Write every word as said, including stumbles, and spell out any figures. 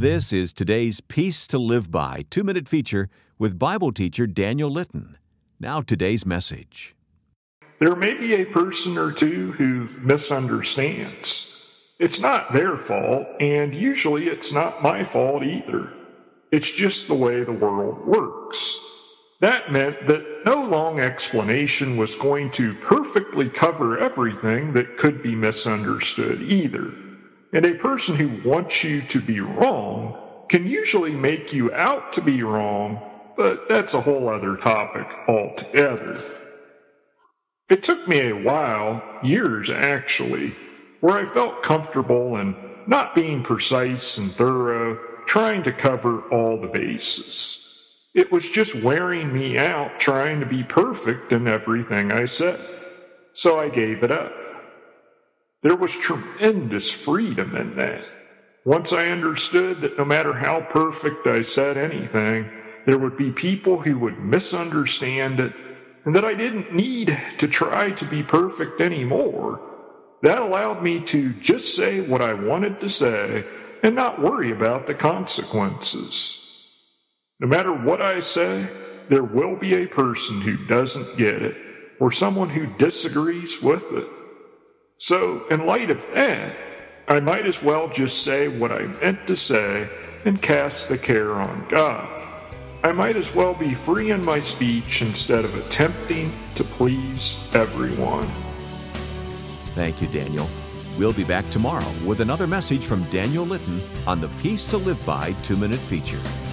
This is today's Peace to Live By two-minute feature with Bible teacher Daniel Litton. Now today's message. There may be a person or two who misunderstands. It's not their fault, and usually it's not my fault either. It's just the way the world works. That meant that no long explanation was going to perfectly cover everything that could be misunderstood either. And a person who wants you to be wrong can usually make you out to be wrong, but that's a whole other topic altogether. It took me a while, years actually, where I felt comfortable in not being precise and thorough, trying to cover all the bases. It was just wearing me out trying to be perfect in everything I said. So I gave it up. There was tremendous freedom in that. Once I understood that no matter how perfect I said anything, there would be people who would misunderstand it, and that I didn't need to try to be perfect anymore. That allowed me to just say what I wanted to say and not worry about the consequences. No matter what I say, there will be a person who doesn't get it, or someone who disagrees with it. So, in light of that, I might as well just say what I meant to say and cast the care on God. I might as well be free in my speech instead of attempting to please everyone. Thank you, Daniel. We'll be back tomorrow with another message from Daniel Litton on the Peace to Live By two-minute feature.